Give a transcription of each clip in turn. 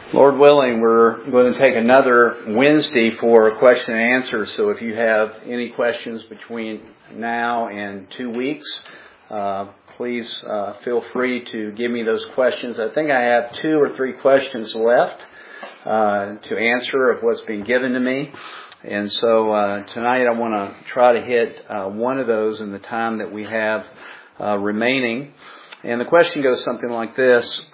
Lord willing, we're going to take another Wednesday for a question and answer. So if you have any questions between now and 2 weeks, please feel free to give me those questions. I think I have 2 or 3 questions left to answer of what's been given to me. And so tonight I want to try to hit one of those in the time that we have remaining. And the question goes something like this.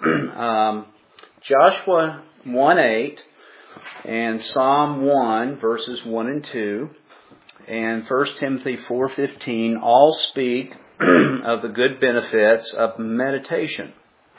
Joshua 1:8 and Psalm 1 verses 1 and 2 and 1 Timothy 4:15 all speak of the good benefits of meditation.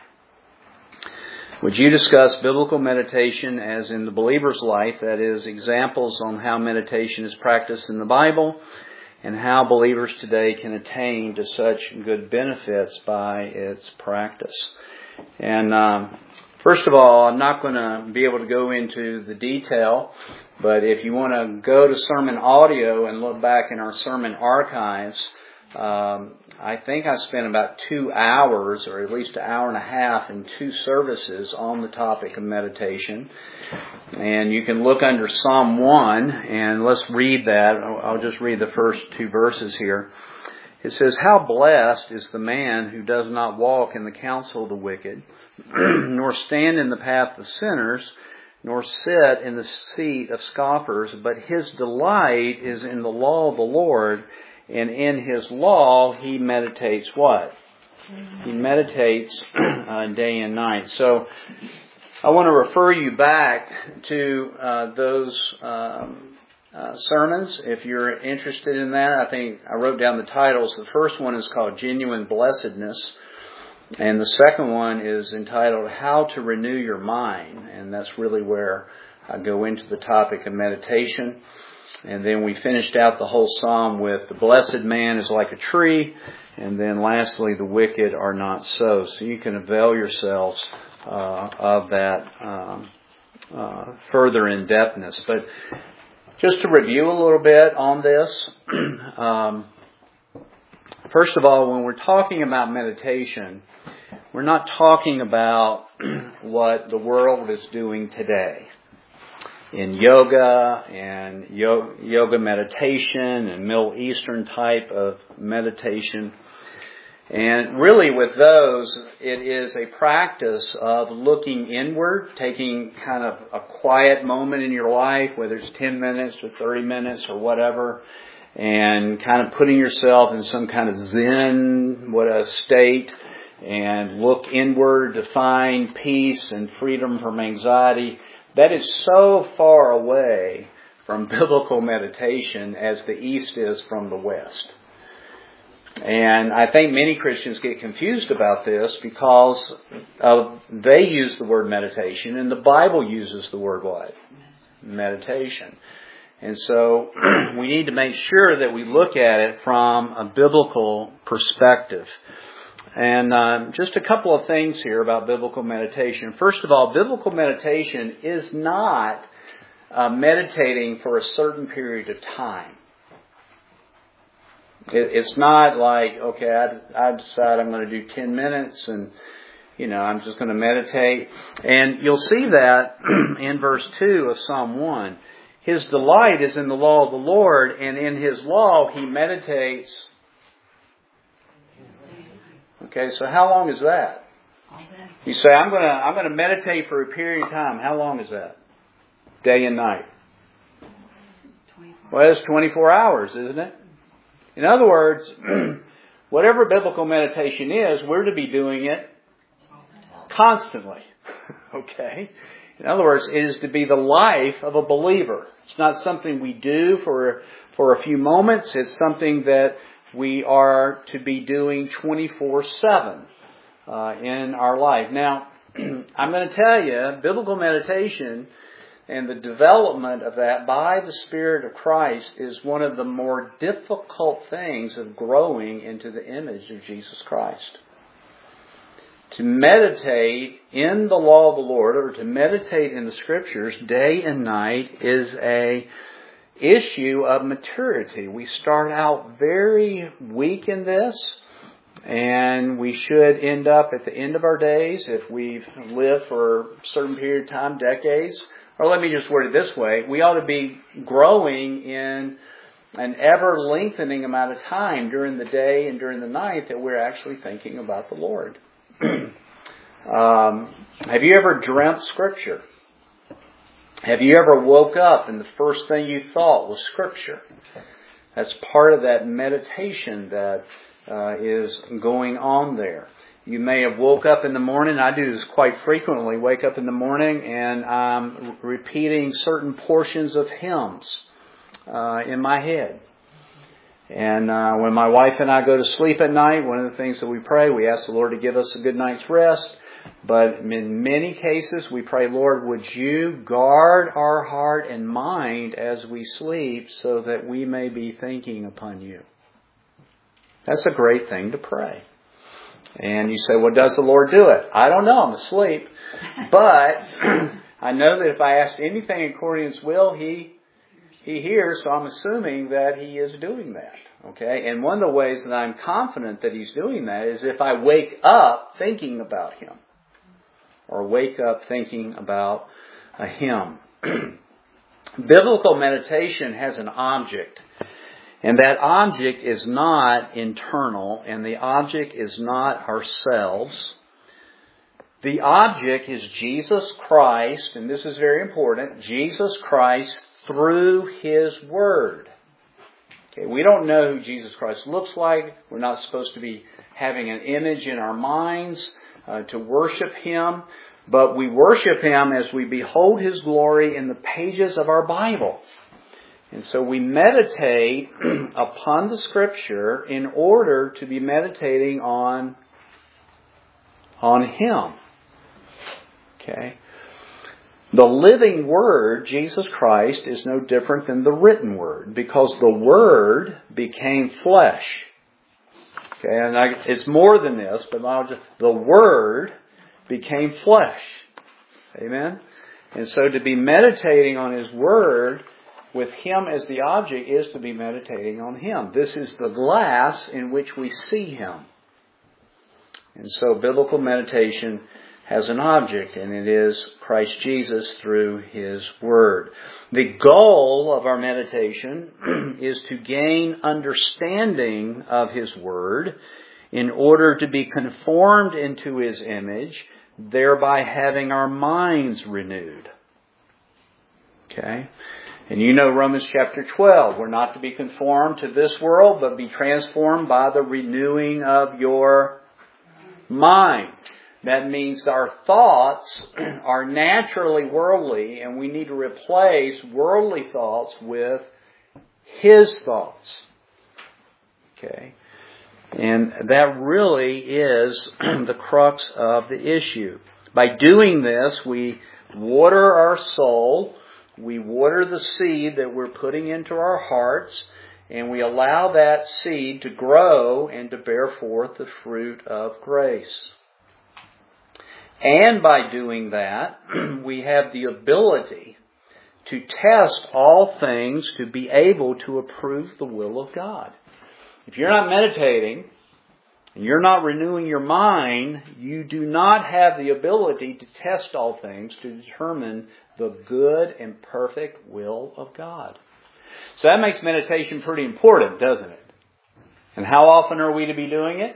Would you discuss biblical meditation as in the believer's life, that is, examples on how meditation is practiced in the Bible and how believers today can attain to such good benefits by its practice? And first of all, I'm not going to be able to go into the detail, but if you want to go to sermon audio and look back in our sermon archives, I think I spent about 2 hours, or at least 1.5 hours in 2 services on the topic of meditation. And you can look under Psalm 1, and let's read that. I'll just read the first 2 verses here. It says, "How blessed is the man who does not walk in the counsel of the wicked, nor stand in the path of sinners, nor sit in the seat of scoffers, but his delight is in the law of the Lord, and in his law he meditates" what? He meditates day and night. So I want to refer you back to those sermons if you're interested in that. I think I wrote down the titles. The first one is called Genuine Blessedness, and the second one is entitled How to Renew Your Mind, and that's really where I go into the topic of meditation. And then we finished out the whole psalm with the blessed man is like a tree, and then lastly the wicked are not so. So you can avail yourselves of that further in-depthness. But just to review a little bit on this, first of all, when we're talking about meditation, we're not talking about what the world is doing today in yoga and yoga meditation and Middle Eastern type of meditation. And really with those, it is a practice of looking inward, taking kind of a quiet moment in your life, whether it's 10 minutes or 30 minutes or whatever, and kind of putting yourself in some kind of Zen state, and look inward to find peace and freedom from anxiety. That is so far away from biblical meditation as the East is from the West. And I think many Christians get confused about this because they use the word meditation, and the Bible uses the word what? Meditation. And so we need to make sure that we look at it from a biblical perspective. And just a couple of things here about biblical meditation. First of all, biblical meditation is not meditating for a certain period of time. It's not like, okay, I decide I'm going to do 10 minutes and, I'm just going to meditate. And you'll see that in verse 2 of Psalm 1. His delight is in the law of the Lord, and in his law he meditates. Okay, so how long is that? You say, I'm going to meditate for a period of time. How long is that? Day and night. Well, it's 24 hours, isn't it? In other words, whatever biblical meditation is, we're to be doing it constantly. Okay? In other words, it is to be the life of a believer. It's not something we do for a few moments. It's something that we are to be doing 24/7 in our life. Now, I'm going to tell you, biblical meditation and the development of that by the Spirit of Christ is one of the more difficult things of growing into the image of Jesus Christ. To meditate in the law of the Lord, or to meditate in the Scriptures day and night, is a issue of maturity. We start out very weak in this, And we should end up at the end of our days, if we've lived for a certain period of time, decades, or let me just word it this way, we ought to be growing in an ever-lengthening amount of time during the day and during the night that we're actually thinking about the Lord. Have you ever dreamt Scripture? Have you ever woke up and the first thing you thought was Scripture? That's part of that meditation that is going on there. You may have woke up in the morning. I do this quite frequently. Wake up in the morning and I'm repeating certain portions of hymns in my head. And when my wife and I go to sleep at night, one of the things that we pray, we ask the Lord to give us a good night's rest. But in many cases, we pray, Lord, would you guard our heart and mind as we sleep so that we may be thinking upon you. That's a great thing to pray. And you say, well, does the Lord do it? I don't know. I'm asleep. But I know that if I ask anything according to His will, He hears. So I'm assuming that He is doing that. Okay? And one of the ways that I'm confident that He's doing that is if I wake up thinking about Him. Or wake up thinking about a hymn. Biblical meditation has an object. And that object is not internal, and the object is not ourselves. The object is Jesus Christ, and this is very important, Jesus Christ through His Word. Okay, we don't know who Jesus Christ looks like. We're not supposed to be having an image in our minds to worship Him, but we worship Him as we behold His glory in the pages of our Bible. And so we meditate upon the Scripture in order to be meditating on Him. Okay? The living Word, Jesus Christ, is no different than the written Word because the Word became flesh. Okay, and it's more than this, but the Word became flesh. Amen? And so to be meditating on His Word with Him as the object is to be meditating on Him. This is the glass in which we see Him. And so biblical meditation has an object, and it is Christ Jesus through His Word. The goal of our meditation is to gain understanding of His Word in order to be conformed into His image, thereby having our minds renewed. Okay? And you know Romans chapter 12. We're not to be conformed to this world, but be transformed by the renewing of your mind. That means our thoughts are naturally worldly, and we need to replace worldly thoughts with His thoughts. Okay? And that really is the crux of the issue. By doing this, we water our soul, we water the seed that we're putting into our hearts, and we allow that seed to grow and to bear forth the fruit of grace. And by doing that, we have the ability to test all things to be able to approve the will of God. If you're not meditating and you're not renewing your mind, you do not have the ability to test all things to determine the good and perfect will of God. So that makes meditation pretty important, doesn't it? And how often are we to be doing it?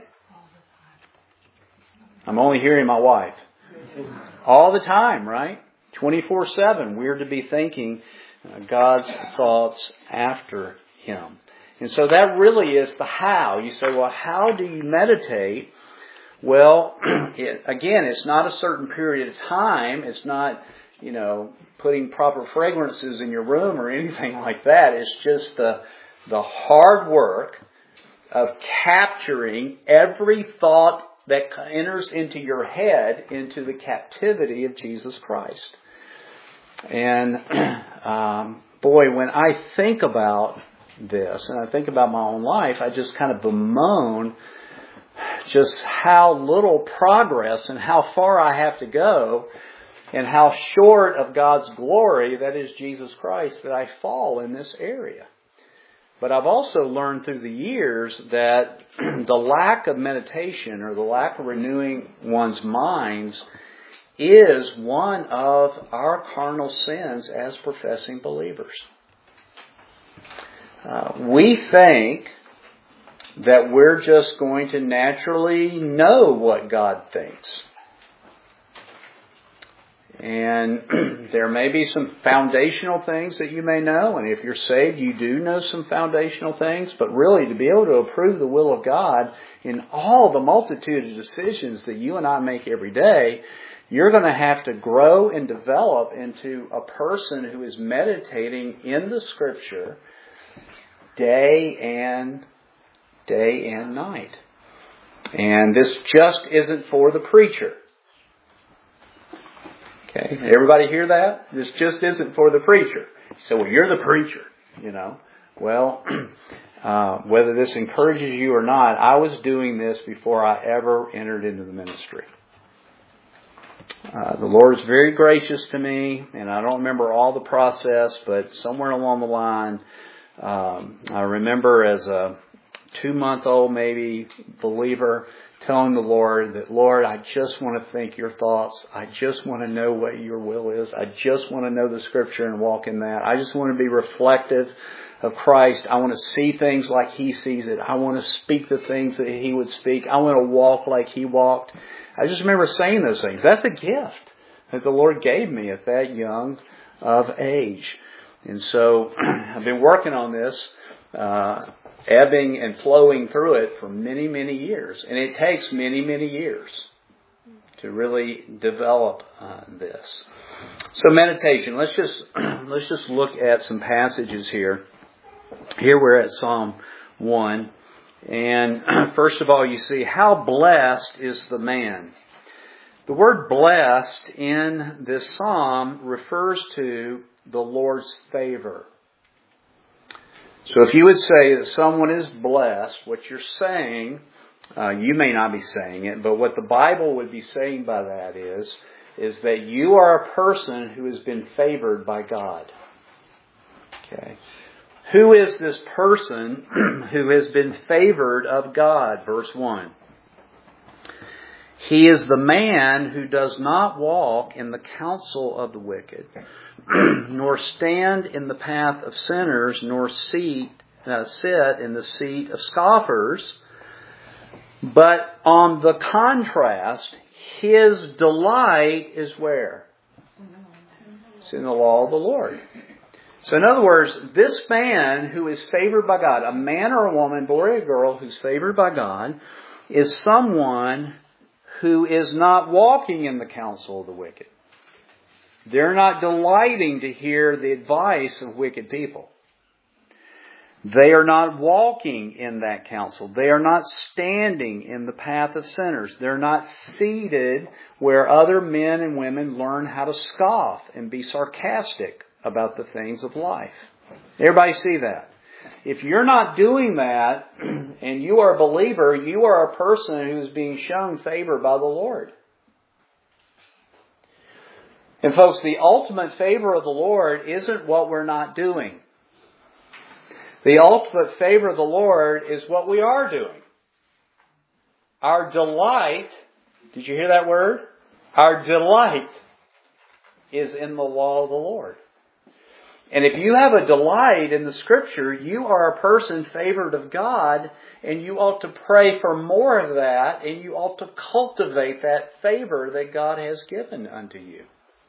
I'm only hearing my wife. All the time, right? 24/7. We're to be thinking God's thoughts after Him. And so that really is the how. You say, well, how do you meditate? Well, again, it's not a certain period of time. It's not, putting proper fragrances in your room or anything like that. It's just the hard work of capturing every thought that enters into your head into the captivity of Jesus Christ. And boy, when I think about this, and I think about my own life, I just kind of bemoan just how little progress and how far I have to go and how short of God's glory, that is Jesus Christ, that I fall in this area. But I've also learned through the years that the lack of meditation or the lack of renewing one's minds is one of our carnal sins as professing believers. We think that we're just going to naturally know what God thinks. And there may be some foundational things that you may know, and if you're saved, you do know some foundational things, but really to be able to approve the will of God in all the multitude of decisions that you and I make every day, you're going to have to grow and develop into a person who is meditating in the Scripture day and night. And this just isn't for the preacher. Okay, everybody hear that? This just isn't for the preacher. So, well, you're the preacher, you know. Well, whether this encourages you or not, I was doing this before I ever entered into the ministry. The Lord is very gracious to me, and I don't remember all the process, but somewhere along the line, I remember as a 2-month-old maybe believer telling the Lord that, Lord, I just want to think your thoughts. I just want to know what your will is. I just want to know the Scripture and walk in that. I just want to be reflective of Christ. I want to see things like He sees it. I want to speak the things that He would speak. I want to walk like He walked. I just remember saying those things. That's a gift that the Lord gave me at that young of age. And so I've been working on this, ebbing and flowing through it for many, many years. And it takes many, many years to really develop this. So meditation. Let's just look at some passages here. Here we're at Psalm 1. And first of all, you see, how blessed is the man. The word blessed in this psalm refers to the Lord's favor. So if you would say that someone is blessed, what you're saying, you may not be saying it, but what the Bible would be saying by that is that you are a person who has been favored by God. Okay. Who is this person who has been favored of God? Verse 1. He is the man who does not walk in the counsel of the wicked, nor stand in the path of sinners, nor sit in the seat of scoffers. But on the contrast, his delight is where? It's in the law of the Lord. So in other words, this man who is favored by God, a man or a woman, boy or a girl who's favored by God, is someone who is not walking in the counsel of the wicked. They're not delighting to hear the advice of wicked people. They are not walking in that counsel. They are not standing in the path of sinners. They're not seated where other men and women learn how to scoff and be sarcastic about the things of life. Everybody see that? If you're not doing that and you are a believer, you are a person who is being shown favor by the Lord. And folks, the ultimate favor of the Lord isn't what we're not doing. The ultimate favor of the Lord is what we are doing. Our delight, did you hear that word? Our delight is in the law of the Lord. And if you have a delight in the Scripture, you are a person favored of God, and you ought to pray for more of that, and you ought to cultivate that favor that God has given unto you.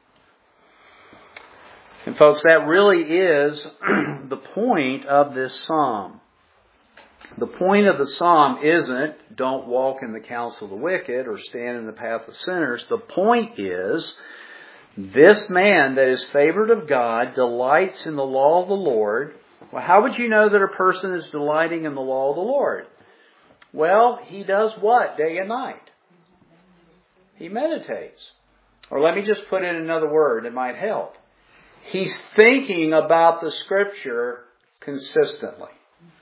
And folks, that really is the point of this psalm. The point of the psalm isn't don't walk in the counsel of the wicked or stand in the path of sinners. The point is this man that is favored of God delights in the law of the Lord. Well, how would you know that a person is delighting in the law of the Lord? Well, he does what day and night? He meditates. Or let me just put in another word that might help. He's thinking about the Scripture consistently.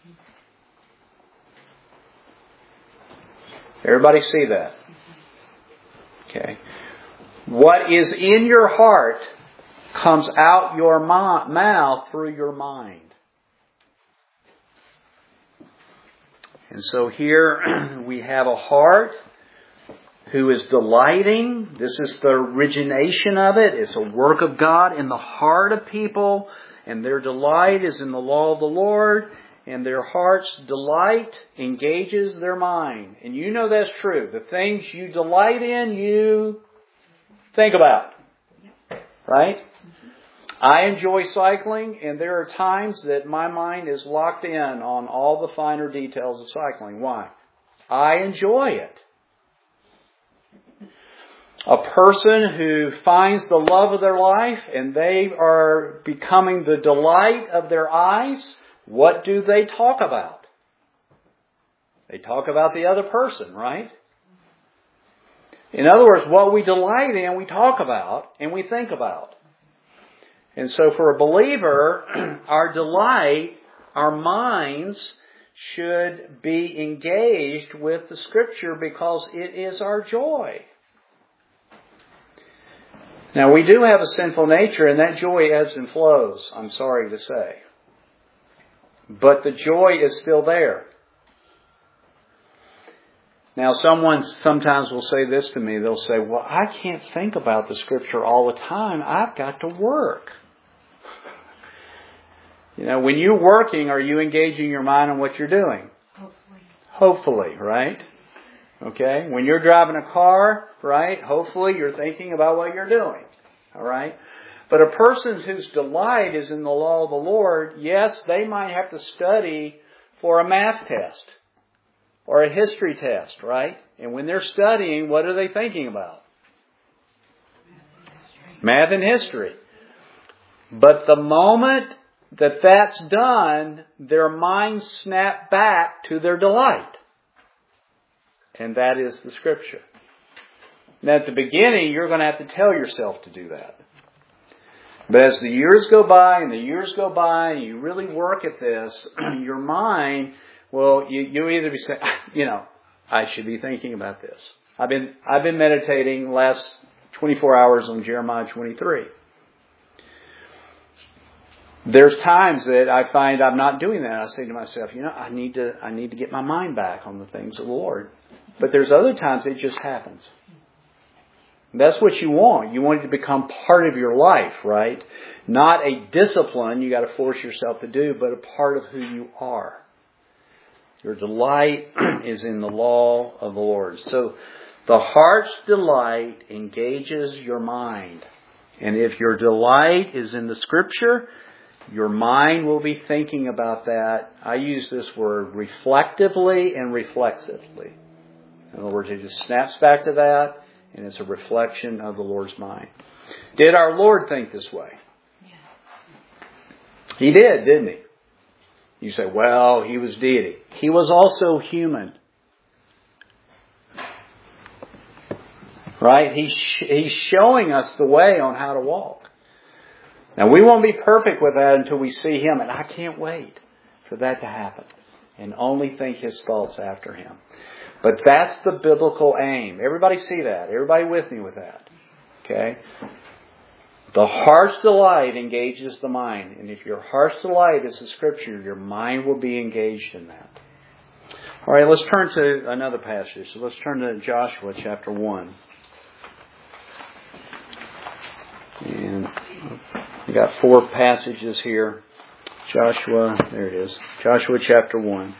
Everybody see that? Okay. What is in your heart comes out your mouth through your mind. And so here we have a heart who is delighting. This is the origination of it. It's a work of God in the heart of people. And their delight is in the law of the Lord. And their heart's delight engages their mind. And you know that's true. The things you delight in, you think about. Right? I enjoy cycling, and there are times that my mind is locked in on all the finer details of cycling. Why? I enjoy it. A person who finds the love of their life and they are becoming the delight of their eyes, what do they talk about? They talk about the other person, right? In other words, what we delight in, we talk about and we think about. And so for a believer, our delight, our minds should be engaged with the Scripture because it is our joy. Now, we do have a sinful nature, and that joy ebbs and flows, I'm sorry to say. But the joy is still there. Now, someone sometimes will say this to me. They'll say, well, I can't think about the Scripture all the time. I've got to work. You know, when you're working, are you engaging your mind on what you're doing? Hopefully, right? Okay? When you're driving a car, right? Hopefully you're thinking about what you're doing. All right? But a person whose delight is in the law of the Lord, yes, they might have to study for a math test or a history test, right? And when they're studying, what are they thinking about? Math and history. But the moment that that's done, their minds snap back to their delight. And that is the Scripture. Now at the beginning, you're going to have to tell yourself to do that. But as the years go by and and you really work at this, your mind, well, you either be saying, I should be thinking about this. I've been meditating the last 24 hours on Jeremiah 23. There's times that I find I'm not doing that. I say to myself, I need to get my mind back on the things of the Lord. But there's other times it just happens. And that's what you want. You want it to become part of your life, right? Not a discipline you got to force yourself to do, but a part of who you are. Your delight is in the law of the Lord. So the heart's delight engages your mind. And if your delight is in the Scripture, your mind will be thinking about that. I use this word reflectively and reflexively. In other words, it just snaps back to that, and it's a reflection of the Lord's mind. Did our Lord think this way? Yes. He did, didn't he? You say, well, he was deity. He was also human. Right? He's showing us the way on how to walk. Now, we won't be perfect with that until we see Him, and I can't wait for that to happen and only think His thoughts after Him. But that's the biblical aim. Everybody see that? Everybody with me with that? Okay? The heart's delight engages the mind. And if your heart's delight is the Scripture, your mind will be engaged in that. All right, let's turn to another passage. So let's turn to Joshua chapter 1. And we got 4 passages here. Joshua, there it is. Joshua chapter 1.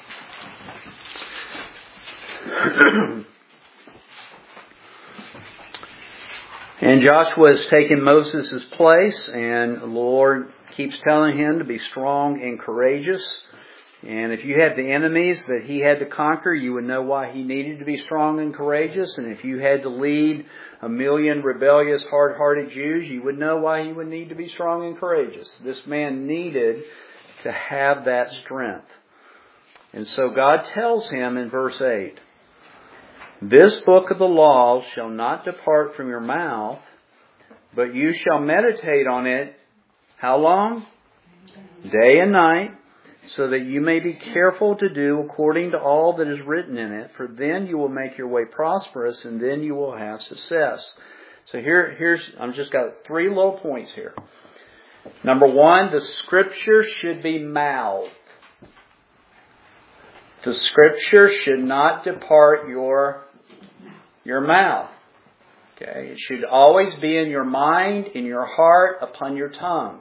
And Joshua has taken Moses' place, and the Lord keeps telling him to be strong and courageous. And if you had the enemies that he had to conquer, you would know why he needed to be strong and courageous. And if you had to lead 1 million rebellious, hard-hearted Jews, you would know why he would need to be strong and courageous. This man needed to have that strength. And so God tells him in verse 8, "This book of the law shall not depart from your mouth, but you shall meditate on it." How long? Day and night, so that you may be careful to do according to all that is written in it, for then you will make your way prosperous, and then you will have success. So I'm just got 3 little points here. Number 1, the Scripture should be mouthed. The Scripture should not depart your mouth. Okay? It should always be in your mind, in your heart, upon your tongue.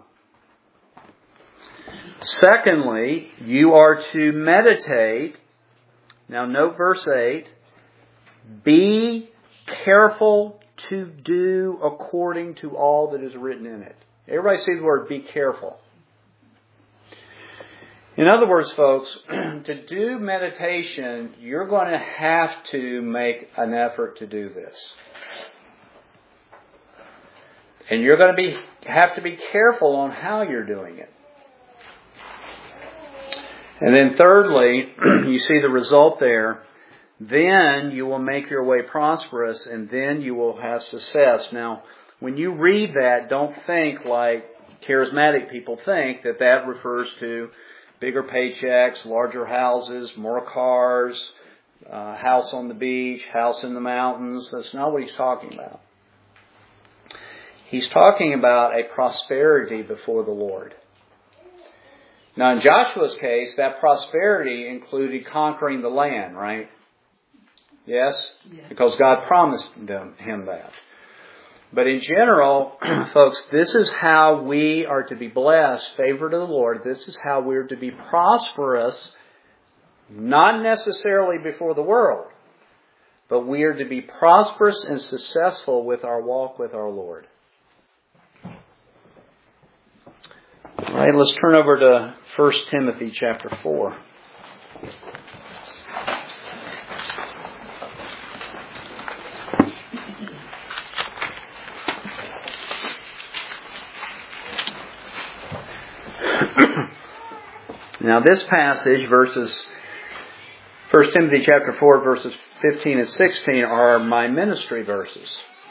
Secondly, you are to meditate. Now note verse 8. Be careful to do according to all that is written in it. Everybody see the word be careful. In other words, folks, to do meditation, you're going to have to make an effort to do this. And you're going to have to be careful on how you're doing it. And then thirdly, you see the result there. Then you will make your way prosperous, and then you will have success. Now, when you read that, don't think like charismatic people think that refers to bigger paychecks, larger houses, more cars, house on the beach, house in the mountains. That's not what he's talking about. He's talking about a prosperity before the Lord. Now, in Joshua's case, that prosperity included conquering the land, right? Yes? Because God promised him that. But in general, folks, this is how we are to be blessed, favored of the Lord. This is how we're to be prosperous, not necessarily before the world, but we are to be prosperous and successful with our walk with our Lord. All right, let's turn over to 1 Timothy chapter 4. Now this passage, 1 Timothy chapter 4, verses 15 and 16 are my ministry verses.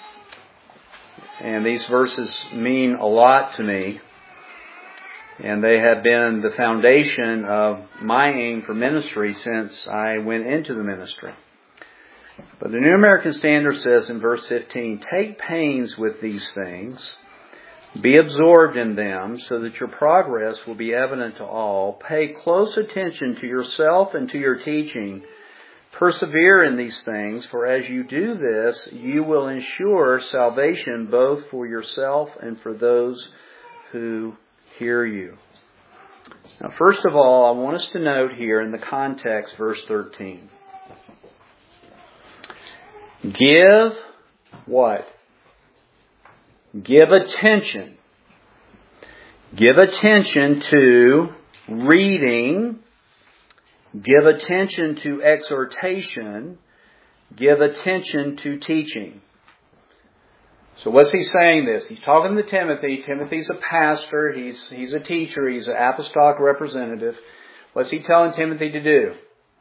And these verses mean a lot to me. And they have been the foundation of my aim for ministry since I went into the ministry. But the New American Standard says in verse 15, take pains with these things. Be absorbed in them so that your progress will be evident to all. Pay close attention to yourself and to your teaching. Persevere in these things, for as you do this, you will ensure salvation both for yourself and for those who hear you. Now, first of all, I want us to note here in the context, verse 13. Give what? Give attention. Give attention to reading. Give attention to exhortation. Give attention to teaching. So what's he saying this? He's talking to Timothy. Timothy's a pastor. He's a teacher. He's an apostolic representative. What's he telling Timothy to do?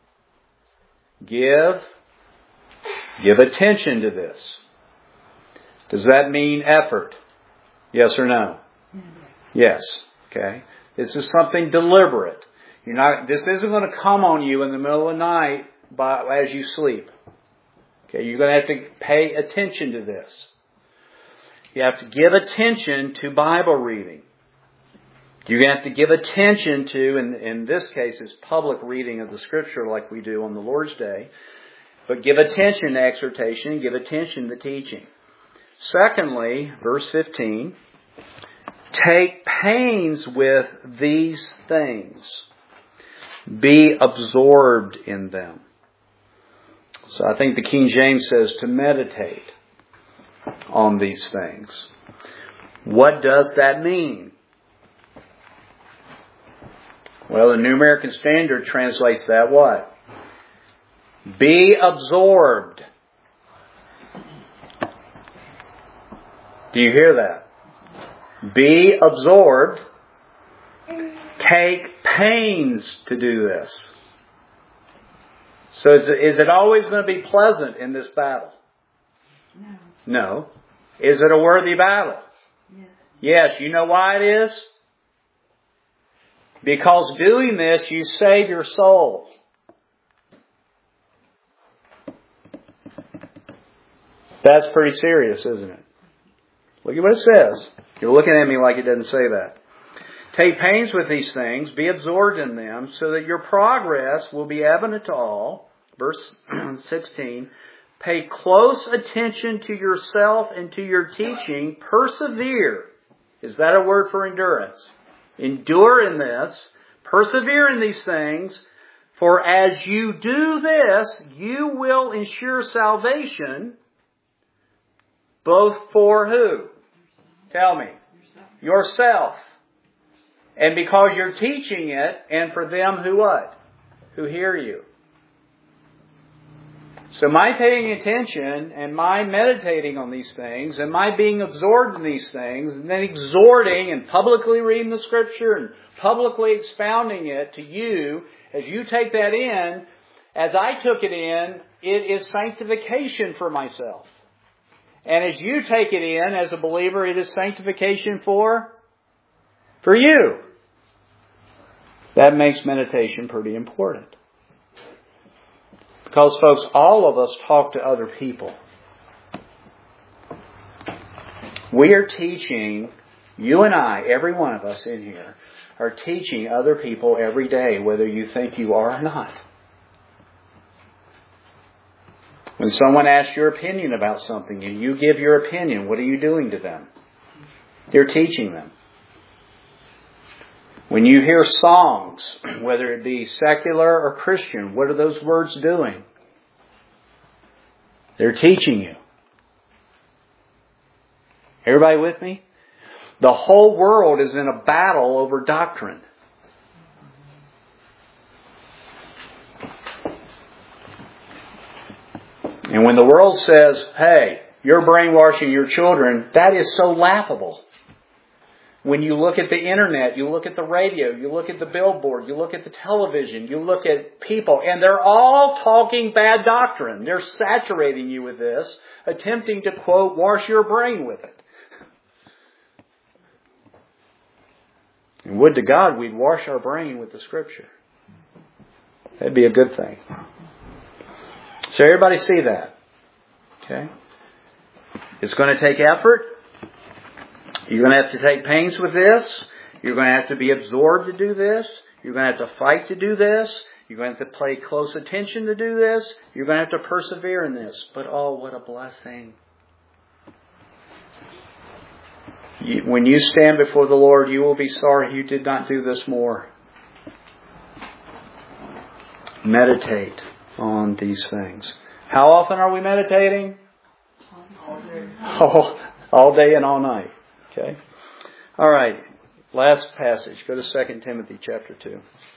Give attention to this. Does that mean effort? Yes or no? Yes. Okay. This is something deliberate. This isn't going to come on you in the middle of the night as you sleep. Okay. You're going to have to pay attention to this. You have to give attention to Bible reading. You have to give attention to, in this case, it's public reading of the Scripture like we do on the Lord's Day. But give attention to exhortation and give attention to teaching. Secondly, verse 15, take pains with these things. Be absorbed in them. So I think the King James says to meditate on these things. What does that mean? Well, the New American Standard translates that what? Be absorbed. Do you hear that? Be absorbed. Take pains to do this. So is it always going to be pleasant in this battle? No. Is it a worthy battle? Yes. Yes. You know why it is? Because doing this, you save your soul. That's pretty serious, isn't it? Look at what it says. You're looking at me like it doesn't say that. Take pains with these things, be absorbed in them, so that your progress will be evident to all. Verse 16, pay close attention to yourself and to your teaching. Persevere. Is that a word for endurance? Endure in this. Persevere in these things. For as you do this, you will ensure salvation. Both for who? Tell me. Yourself. And because you're teaching it, and for them who what? Who hear you. So my paying attention and my meditating on these things and my being absorbed in these things and then exhorting and publicly reading the Scripture and publicly expounding it to you, as you take that in, as I took it in, it is sanctification for myself. And as you take it in as a believer, it is sanctification for you. That makes meditation pretty important. Because, folks, all of us talk to other people. We are teaching, you and I, every one of us in here, are teaching other people every day, whether you think you are or not. When someone asks your opinion about something and you give your opinion, what are you doing to them? You're teaching them. When you hear songs, whether it be secular or Christian, what are those words doing? They're teaching you. Everybody with me? The whole world is in a battle over doctrine. And when the world says, hey, you're brainwashing your children, that is so laughable. When you look at the internet, you look at the radio, you look at the billboard, you look at the television, you look at people, and they're all talking bad doctrine. They're saturating you with this, attempting to, quote, wash your brain with it. And would to God we'd wash our brain with the Scripture. That'd be a good thing. So everybody see that. Okay? It's going to take effort. You're going to have to take pains with this. You're going to have to be absorbed to do this. You're going to have to fight to do this. You're going to have to pay close attention to do this. You're going to have to persevere in this. But oh, what a blessing. When you stand before the Lord, you will be sorry you did not do this more. Meditate on these things. How often are we meditating? All day and all night. Okay. All right. Last passage. Go to 2 Timothy chapter 2.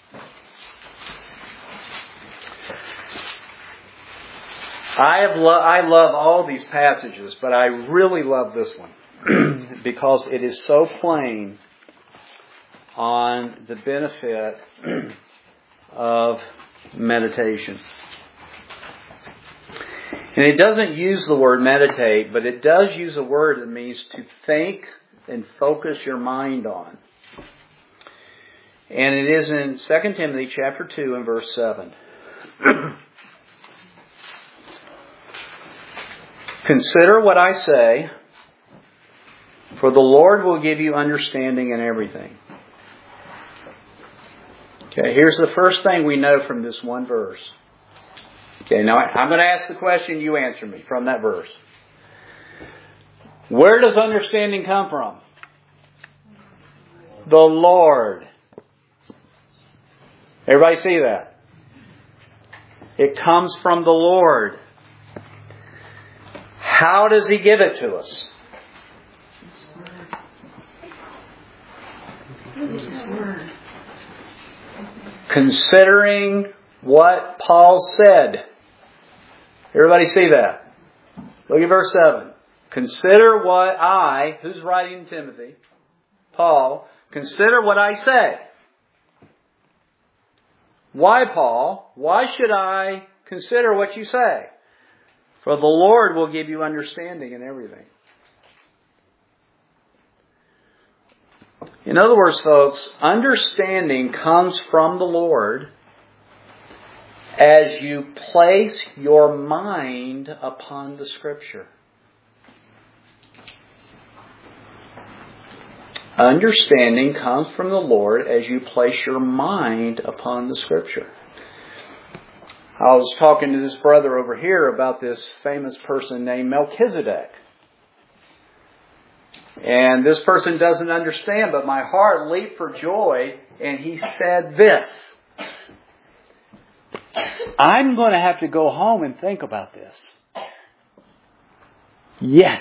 I love all these passages, but I really love this one because it is so plain on the benefit of meditation. And it doesn't use the word meditate, but it does use a word that means to think and focus your mind on. And it is in 2 Timothy chapter 2 and verse 7. Consider what I say, for the Lord will give you understanding in everything. Okay, here's the first thing we know from this one verse. Okay, now I'm going to ask the question, you answer me from that verse. Where does understanding come from? The Lord. Everybody see that? It comes from the Lord. How does He give it to us? Considering what Paul said. Everybody see that? Look at verse 7. Consider what I, who's writing Timothy? Paul. Consider what I say. Why, Paul? Why should I consider what you say? For the Lord will give you understanding in everything. In other words, folks, understanding comes from the Lord as you place your mind upon the Scripture. Understanding comes from the Lord as you place your mind upon the Scripture. I was talking to this brother over here about this famous person named Melchizedek. And this person doesn't understand, but my heart leaped for joy, and he said this. I'm going to have to go home and think about this. Yes.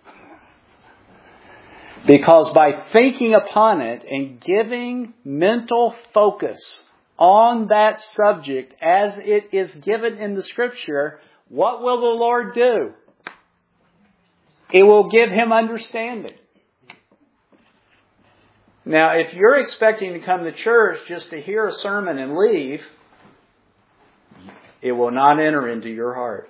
Because by thinking upon it and giving mental focus on that subject as it is given in the Scripture, what will the Lord do? It will give him understanding. Now, if you're expecting to come to church just to hear a sermon and leave, it will not enter into your heart.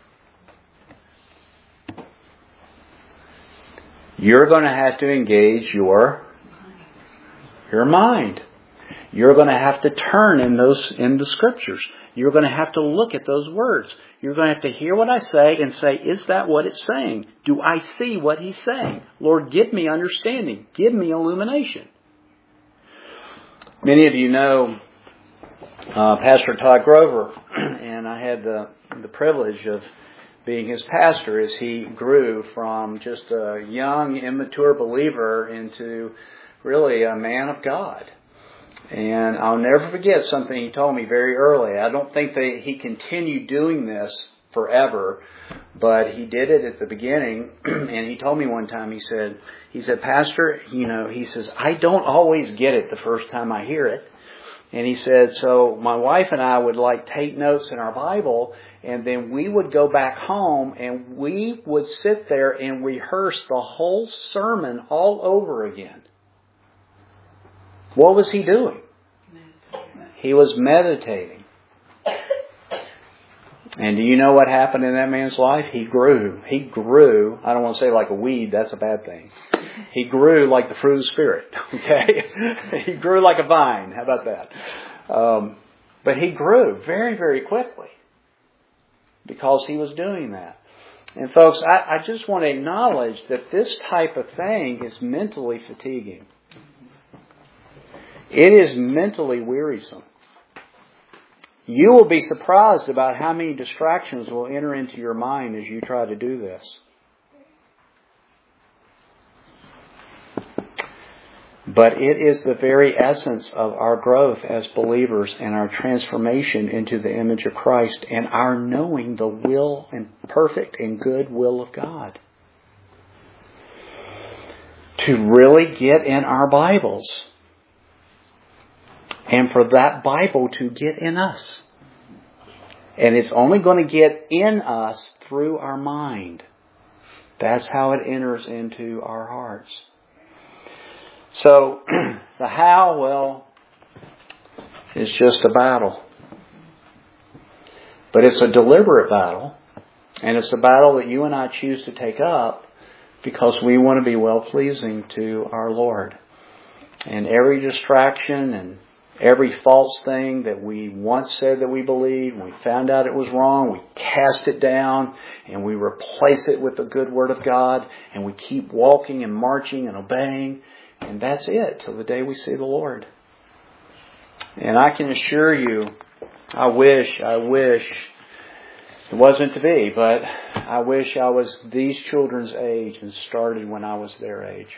You're going to have to engage your mind. You're going to have to turn in the Scriptures. You're going to have to look at those words. You're going to have to hear what I say and say, is that what it's saying? Do I see what He's saying? Lord, give me understanding. Give me illumination. Many of you know Pastor Todd Grover, and I had the privilege of being his pastor as he grew from just a young, immature believer into really a man of God. And I'll never forget something he told me very early. I don't think that he continued doing this forever, but he did it at the beginning. And he told me one time, he said, Pastor, he says, I don't always get it the first time I hear it. And he said, so my wife and I would take notes in our Bible, and then we would go back home and we would sit there and rehearse the whole sermon all over again. What was he doing? He was meditating. And do you know what happened in that man's life? He grew. He grew. I don't want to say like a weed. That's a bad thing. He grew like the fruit of the Spirit. Okay? He grew like a vine. How about that? But he grew very, very quickly because he was doing that. And folks, I just want to acknowledge that this type of thing is mentally fatiguing. It is mentally wearisome. You will be surprised about how many distractions will enter into your mind as you try to do this. But it is the very essence of our growth as believers and our transformation into the image of Christ and our knowing the will and perfect and good will of God. To really get in our Bibles. And for that Bible to get in us. And it's only going to get in us through our mind. That's how it enters into our hearts. So, the how, well, is just a battle. But it's a deliberate battle. And it's a battle that you and I choose to take up because we want to be well-pleasing to our Lord. And every distraction and every false thing that we once said that we believed, we found out it was wrong, we cast it down and we replace it with the good Word of God and we keep walking and marching and obeying. And that's it till the day we see the Lord. And I can assure you, I wish it wasn't to be, but I wish I was these children's age and started when I was their age.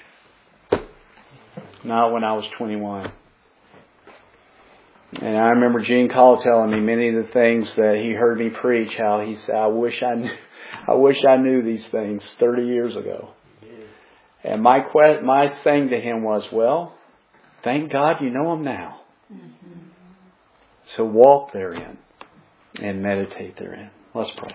Not when I was 21. And I remember Gene Call telling me many of the things that he heard me preach, how he said, I wish I knew these things 30 years ago. And my thing to him was, well, thank God you know them now. Mm-hmm. So walk therein and meditate therein. Let's pray.